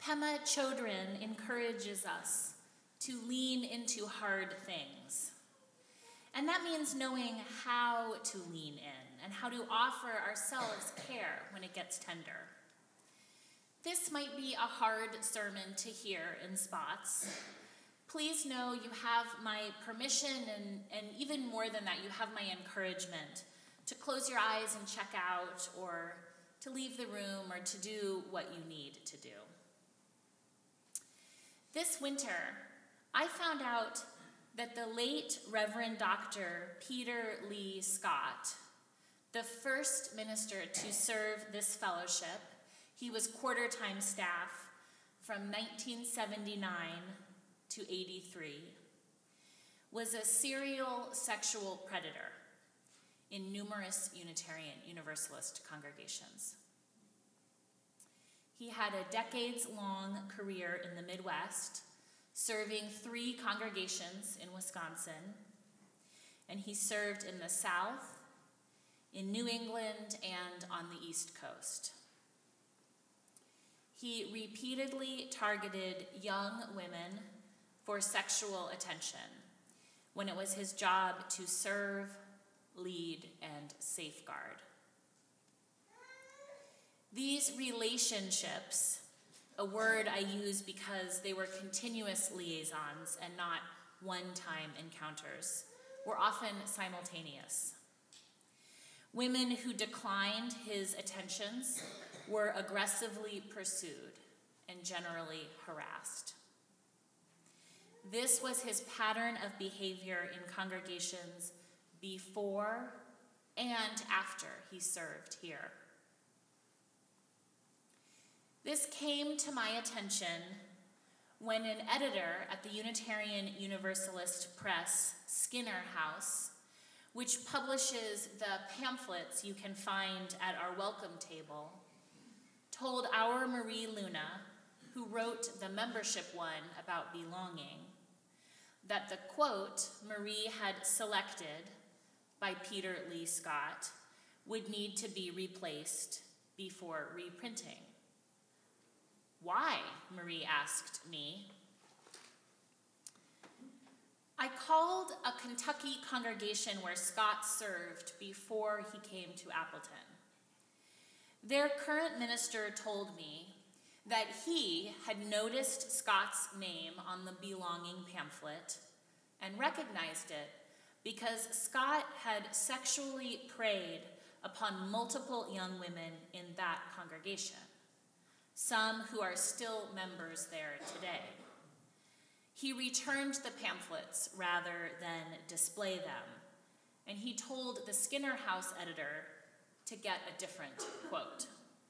Pema Chodron encourages us to lean into hard things. And that means knowing how to lean in and how to offer ourselves care when it gets tender. This might be a hard sermon to hear in spots. Please know you have my permission and even more than that, you have my encouragement to close your eyes and check out, or to leave the room, or to do what you need to do. This winter, I found out that the late Reverend Dr. Peter Lee Scott, the first minister to serve this fellowship, he was quarter-time staff from 1979 to 83, was a serial sexual predator in numerous Unitarian Universalist congregations. He had a decades-long career in the Midwest, serving 3 congregations in Wisconsin, and he served in the South, in New England, and on the East Coast. He repeatedly targeted young women for sexual attention when it was his job to serve, lead, and safeguard. These relationships, a word I use because they were continuous liaisons and not one-time encounters, were often simultaneous. Women who declined his attentions were aggressively pursued and generally harassed. This was his pattern of behavior in congregations before and after he served here. This came to my attention when an editor at the Unitarian Universalist Press, Skinner House, which publishes the pamphlets you can find at our welcome table, told our Marie Luna, who wrote the membership one about belonging, that the quote Marie had selected by Peter Lee Scott would need to be replaced before reprinting. Why? Marie asked me. I called a Kentucky congregation where Scott served before he came to Appleton. Their current minister told me that he had noticed Scott's name on the belonging pamphlet and recognized it because Scott had sexually preyed upon multiple young women in that congregation, some who are still members there today. He returned the pamphlets rather than display them, and he told the Skinner House editor to get a different quote.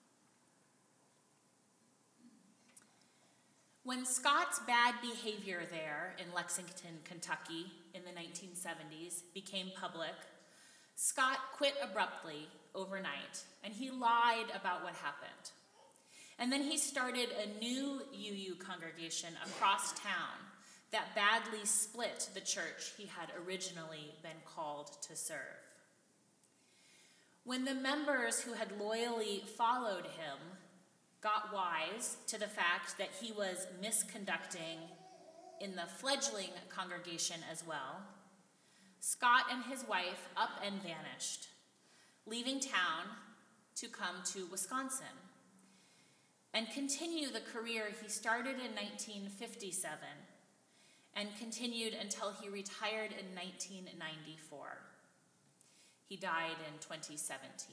When Scott's bad behavior there in Lexington, Kentucky in the 1970s became public, Scott quit abruptly overnight, and he lied about what happened. And then he started a new UU congregation across town that badly split the church he had originally been called to serve. When the members who had loyally followed him got wise to the fact that he was misconducting in the fledgling congregation as well, Scott and his wife up and vanished, leaving town to come to Wisconsin and continue the career he started in 1957 and continued until he retired in 1994. He died in 2017.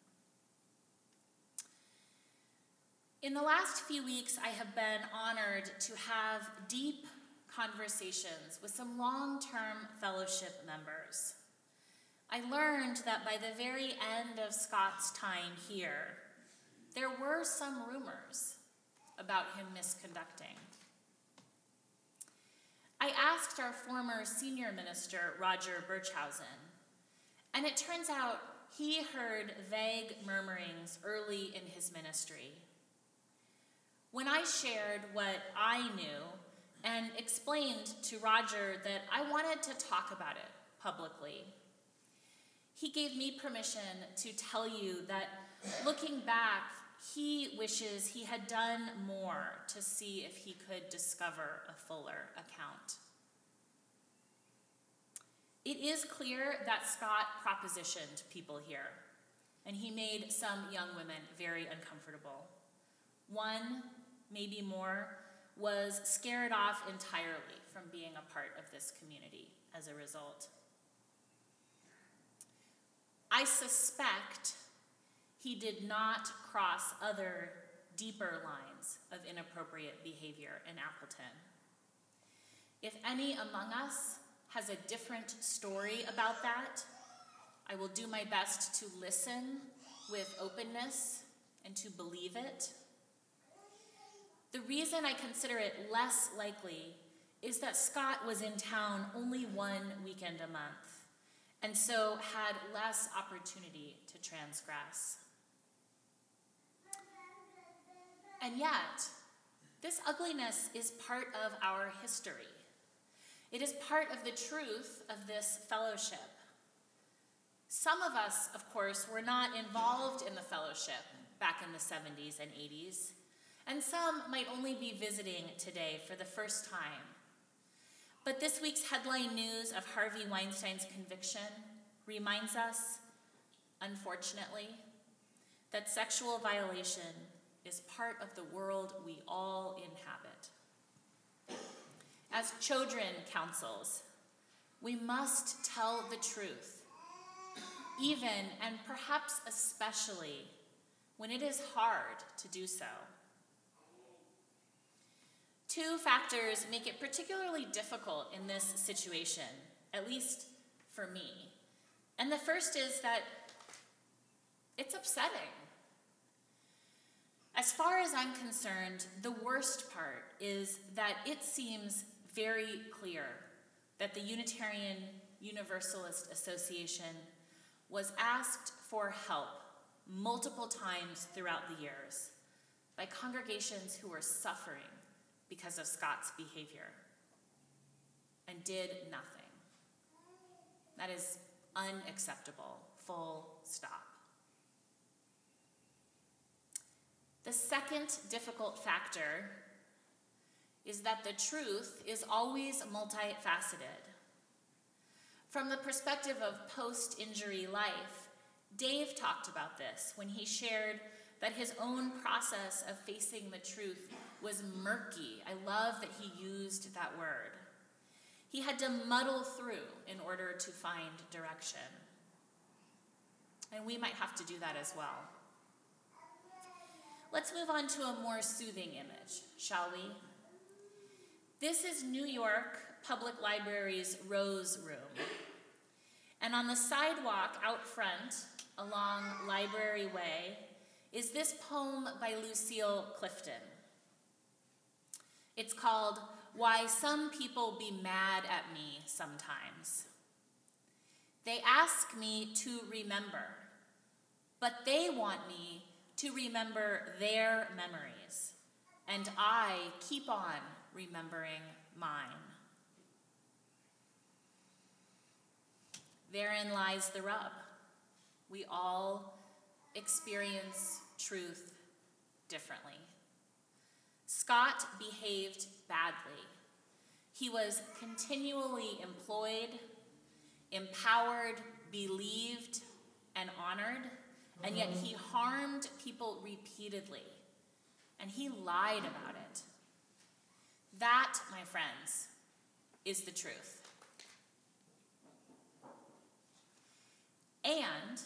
In the last few weeks, I have been honored to have deep conversations with some long-term fellowship members. I learned that by the very end of Scott's time here, there were some rumors about him misconducting. I asked our former senior minister, Roger Birchhausen, and it turns out he heard vague murmurings early in his ministry. When I shared what I knew and explained to Roger that I wanted to talk about it publicly, he gave me permission to tell you that looking back, he wishes he had done more to see if he could discover a fuller account. It is clear that Scott propositioned people here, and he made some young women very uncomfortable. One, maybe more, was scared off entirely from being a part of this community as a result. I suspect he did not cross other, deeper lines of inappropriate behavior in Appleton. If any among us has a different story about that, I will do my best to listen with openness and to believe it. The reason I consider it less likely is that Scott was in town only one weekend a month, and so had less opportunity to transgress. And yet, this ugliness is part of our history. It is part of the truth of this fellowship. Some of us, of course, were not involved in the fellowship back in the 70s and 80s, and some might only be visiting today for the first time. But this week's headline news of Harvey Weinstein's conviction reminds us, unfortunately, that sexual violation is part of the world we all inhabit. As children counsels, we must tell the truth, even and perhaps especially when it is hard to do so. Two factors make it particularly difficult in this situation, at least for me. And the first is that it's upsetting. As far as I'm concerned, the worst part is that it seems very clear that the Unitarian Universalist Association was asked for help multiple times throughout the years by congregations who were suffering because of Scott's behavior and did nothing. That is unacceptable, full stop. The second difficult factor is that the truth is always multifaceted. From the perspective of post-injury life, Dave talked about this when he shared that his own process of facing the truth was murky. I love that he used that word. He had to muddle through in order to find direction. And we might have to do that as well. Let's move on to a more soothing image, shall we? This is New York Public Library's Rose Room. And on the sidewalk out front, along Library Way, is this poem by Lucille Clifton. It's called Why Some People Be Mad at Me Sometimes. They ask me to remember, but they want me to remember their memories, and I keep on remembering mine. Therein lies the rub. We all experience truth differently. Scott behaved badly. He was continually employed, empowered, believed, and honored, and yet he harmed people repeatedly, and he lied about it. That, my friends, is the truth. And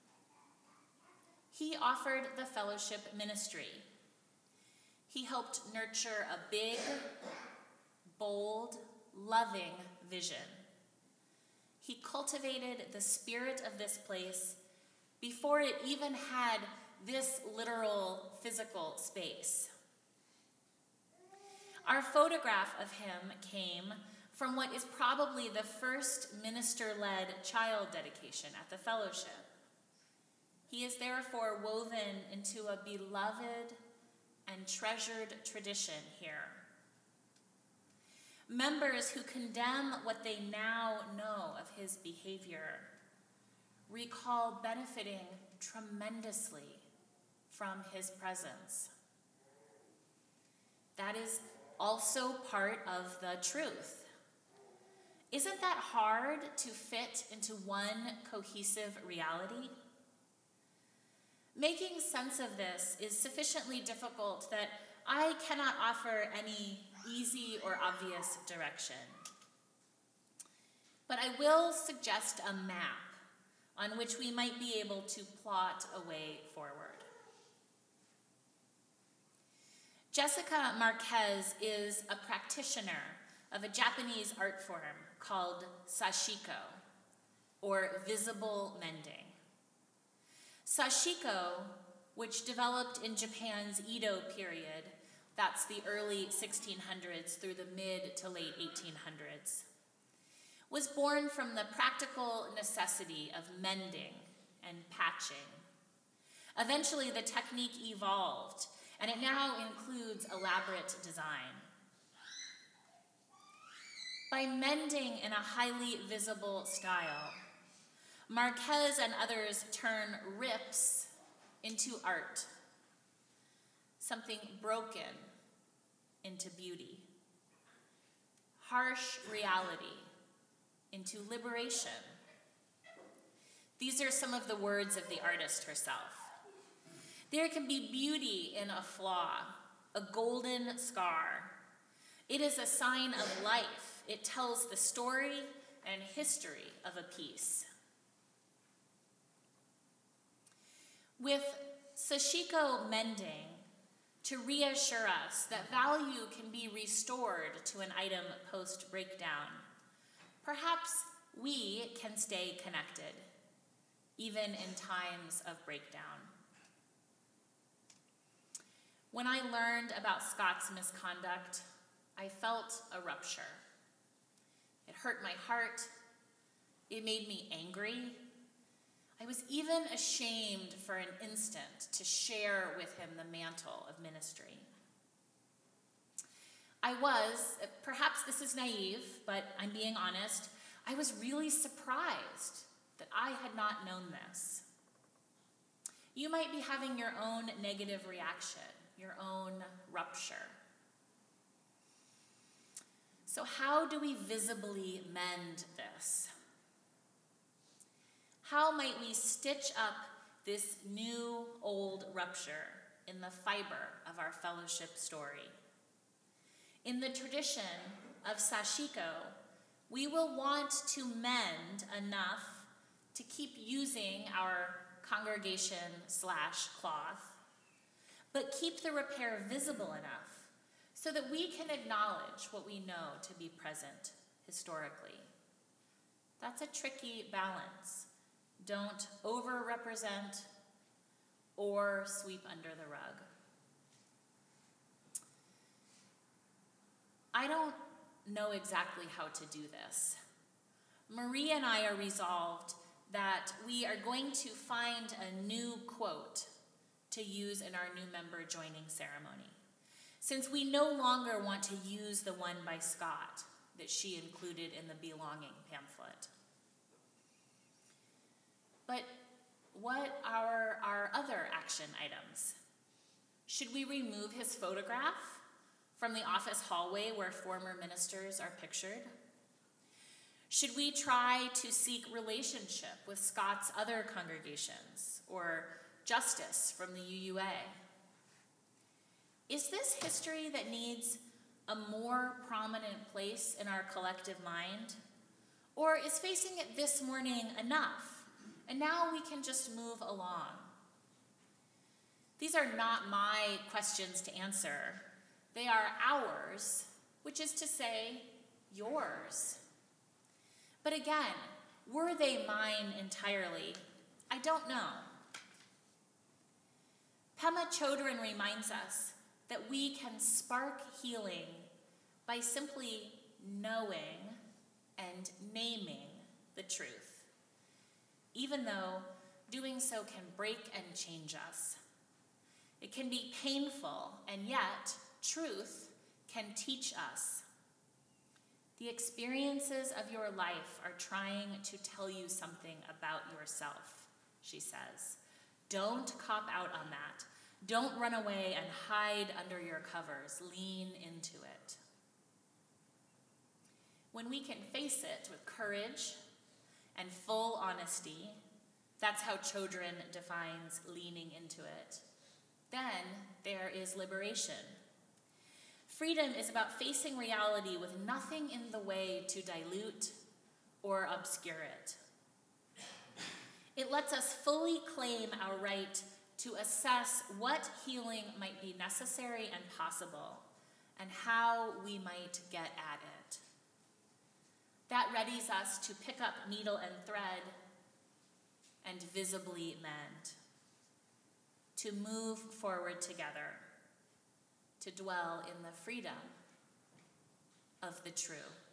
he offered the fellowship ministry. He helped nurture a big, bold, loving vision. He cultivated the spirit of this place before it even had this literal physical space. Our photograph of him came from what is probably the first minister-led child dedication at the fellowship. He is therefore woven into a beloved and treasured tradition here. Members who condemn what they now know of his behavior recall benefiting tremendously from his presence. That is also part of the truth. Isn't that hard to fit into one cohesive reality? Making sense of this is sufficiently difficult that I cannot offer any easy or obvious direction. But I will suggest a map on which we might be able to plot a way forward. Jessica Marquez is a practitioner of a Japanese art form called sashiko, or visible mending. Sashiko, which developed in Japan's Edo period, that's the early 1600s through the mid to late 1800s, was born from the practical necessity of mending and patching. Eventually, the technique evolved, and it now includes elaborate design. By mending in a highly visible style, Marquez and others turn rips into art, something broken into beauty, harsh reality into liberation. These are some of the words of the artist herself. There can be beauty in a flaw, a golden scar. It is a sign of life. It tells the story and history of a piece. With sashiko mending, to reassure us that value can be restored to an item post-breakdown, perhaps we can stay connected, even in times of breakdown. When I learned about Scott's misconduct, I felt a rupture. It hurt my heart. It made me angry. I was even ashamed for an instant to share with him the mantle of ministry. I was, perhaps this is naive, but I'm being honest, I was really surprised that I had not known this. You might be having your own negative reaction, your own rupture. So how do we visibly mend this? How might we stitch up this new old rupture in the fiber of our fellowship story? In the tradition of sashiko, we will want to mend enough to keep using our congregation/cloth, but keep the repair visible enough so that we can acknowledge what we know to be present historically. That's a tricky balance. Don't over-represent or sweep under the rug. I don't know exactly how to do this. Marie and I are resolved that we are going to find a new quote to use in our new member joining ceremony, since we no longer want to use the one by Scott that she included in the belonging pamphlet. But what are our other action items? Should we remove his photograph from the office hallway where former ministers are pictured? Should we try to seek relationship with Scott's other congregations or justice from the UUA? Is this history that needs a more prominent place in our collective mind? Or is facing it this morning enough? And now we can just move along. These are not my questions to answer. They are ours, which is to say, yours. But again, were they mine entirely? I don't know. Pema Chodron reminds us that we can spark healing by simply knowing and naming the truth, even though doing so can break and change us. It can be painful, and yet truth can teach us. The experiences of your life are trying to tell you something about yourself, she says. Don't cop out on that. Don't run away and hide under your covers. Lean into it. When we can face it with courage and full honesty, that's how Chodron defines leaning into it, then there is liberation. Freedom is about facing reality with nothing in the way to dilute or obscure it. It lets us fully claim our right to assess what healing might be necessary and possible, and how we might get at it. That readies us to pick up needle and thread and visibly mend, to move forward together, to dwell in the freedom of the true.